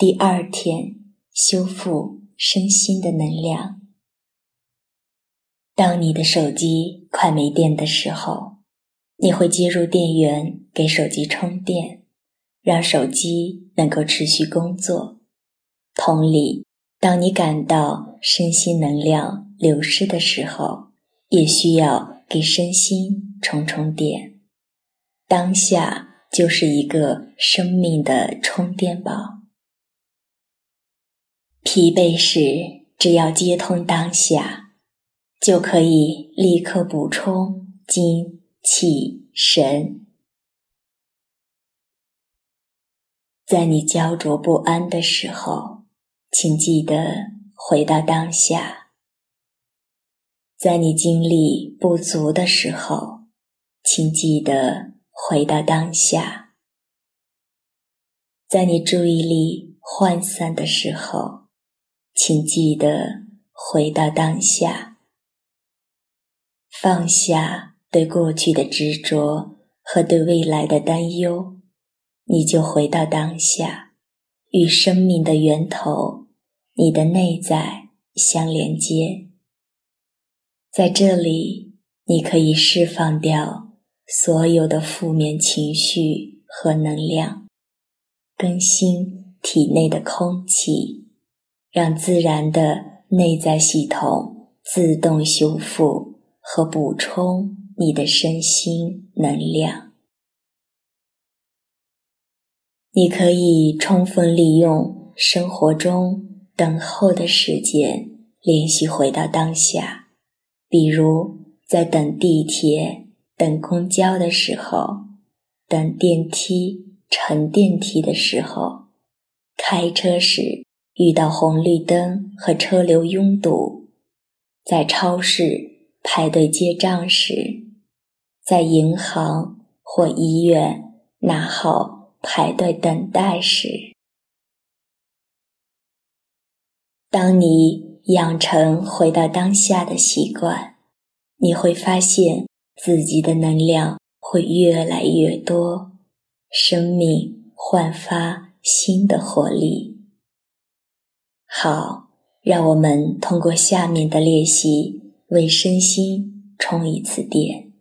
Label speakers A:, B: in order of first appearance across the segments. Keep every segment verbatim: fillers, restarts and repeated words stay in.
A: 第二天修复身心的能量。当你的手机快没电的时候，你会接入电源给手机充电，让手机能够持续工作。同理，当你感到身心能量流失的时候，也需要给身心充充电。当下就是一个生命的充电宝。疲惫时，只要接通当下，就可以立刻补充精气神。在你焦灼不安的时候，请记得回到当下。在你精力不足的时候，请记得回到当下。在你注意力涣散的时候，请记得回到当下。放下对过去的执着和对未来的担忧，你就回到当下，与生命的源头，你的内在相连接。在这里，你可以释放掉所有的负面情绪和能量，更新体内的空气，让自然的内在系统自动修复和补充你的身心能量。你可以充分利用生活中等候的时间，练习回到当下。比如在等地铁、等公交的时候，等电梯、乘电梯的时候，开车时遇到红绿灯和车流拥堵，在超市排队结账时，在银行或医院拿号排队等待时。当你养成回到当下的习惯，你会发现自己的能量会越来越多，生命焕发新的活力。好，让我们通过下面的练习为身心充一次电。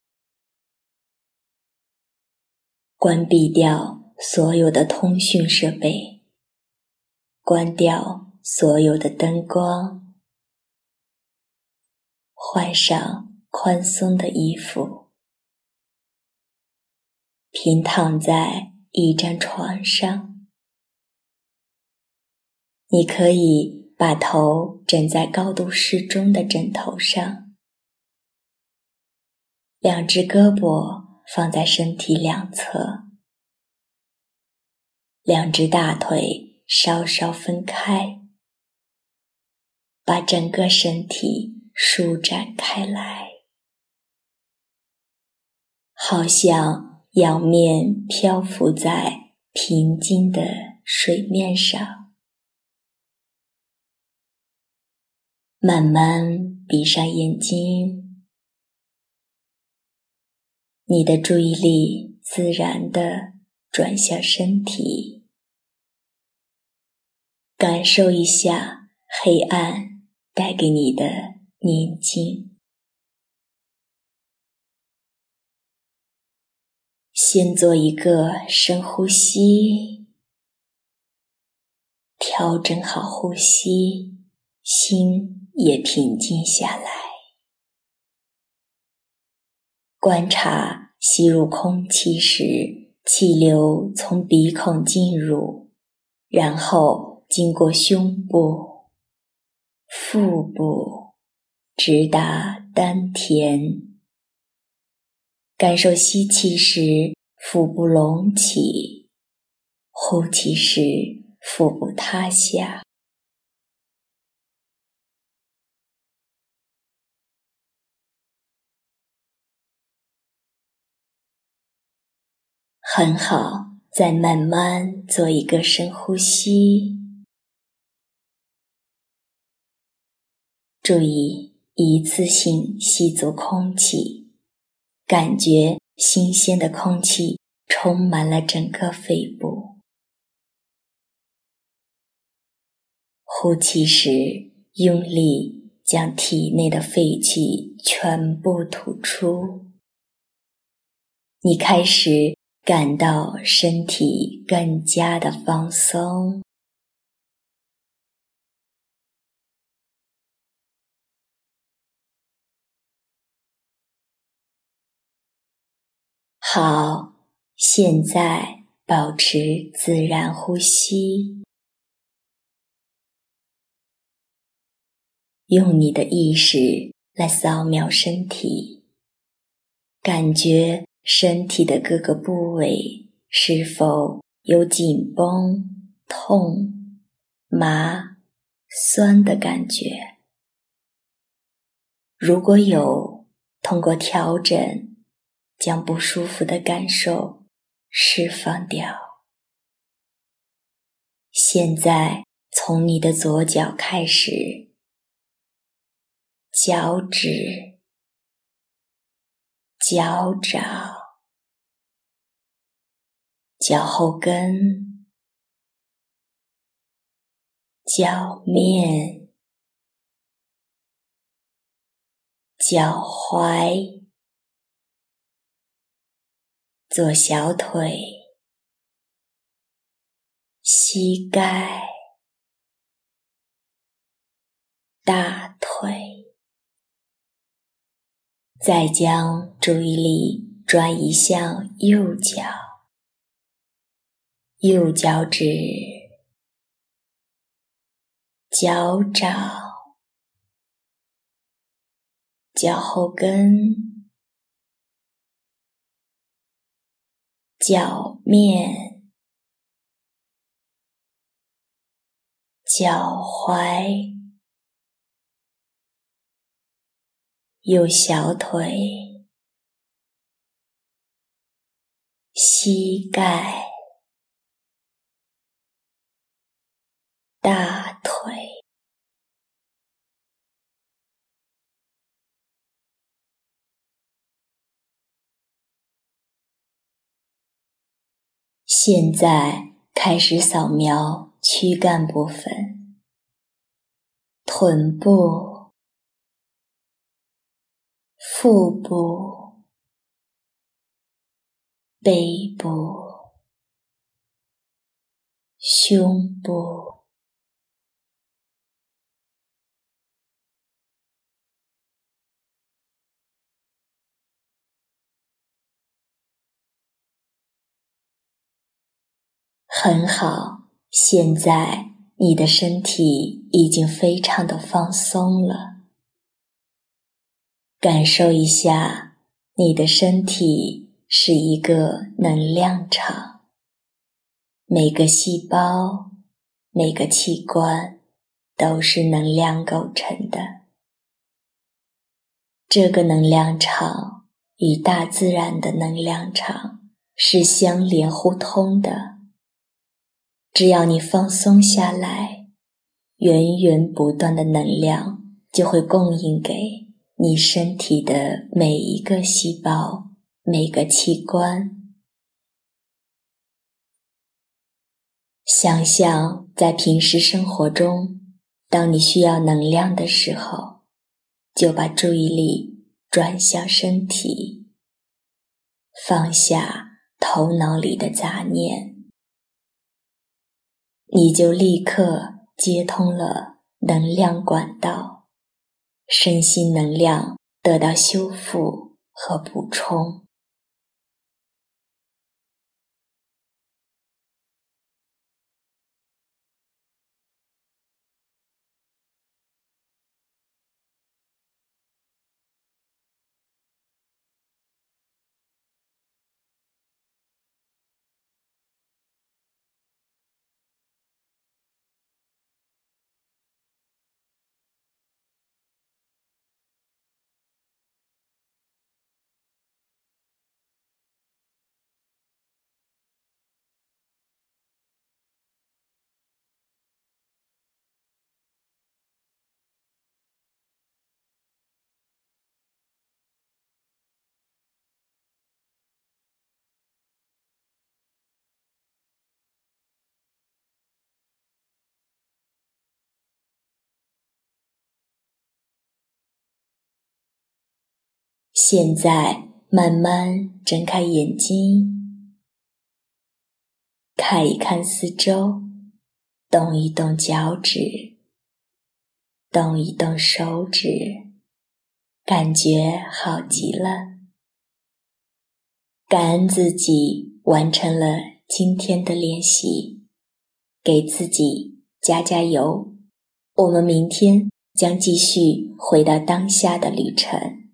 A: 关闭掉所有的通讯设备，关掉所有的灯光，换上宽松的衣服，平躺在一张床上。你可以把头枕在高度适中的枕头上，两只胳膊放在身体两侧，两只大腿稍稍分开，把整个身体舒展开来，好像仰面漂浮在平静的水面上。慢慢闭上眼睛，你的注意力自然地转向身体，感受一下黑暗带给你的宁静。先做一个深呼吸，调整好呼吸，心也平静下来。观察吸入空气时，气流从鼻孔进入，然后经过胸部、腹部，直达丹田。感受吸气时腹部隆起，呼气时腹部塌下。很好，再慢慢做一个深呼吸。注意一次性吸足空气，感觉新鲜的空气充满了整个肺部。 呼气时用力将体内的废气全部吐出。你开始感到身体更加的放松。好，现在保持自然呼吸，用你的意识来扫描身体，感觉身体的各个部位是否有紧绷、痛、麻、酸的感觉。如果有，通过调整将不舒服的感受释放掉。现在从你的左脚开始，脚趾、脚掌、脚后跟、脚面、脚踝、左小腿、膝盖、大腿，再将注意力转移向右脚，右脚趾、脚掌、脚后跟、脚面、脚踝、右小腿、膝盖、大腿。现在开始扫描躯干部分，臀部、腹部、背部、胸部、很好，现在你的身体已经非常的放松了。感受一下，你的身体是一个能量场，每个细胞、每个器官都是能量构成的。这个能量场与大自然的能量场是相连互通的。只要你放松下来，源源不断的能量就会供应给你身体的每一个细胞、每个器官。想象在平时生活中，当你需要能量的时候，就把注意力转向身体，放下头脑里的杂念，你就立刻接通了能量管道，身心能量得到修复和补充。 现在慢慢睁开眼睛，看一看四周，动一动脚趾，动一动手指，感觉好极了。感恩自己完成了今天的练习，给自己加加油。我们明天将继续回到当下的旅程。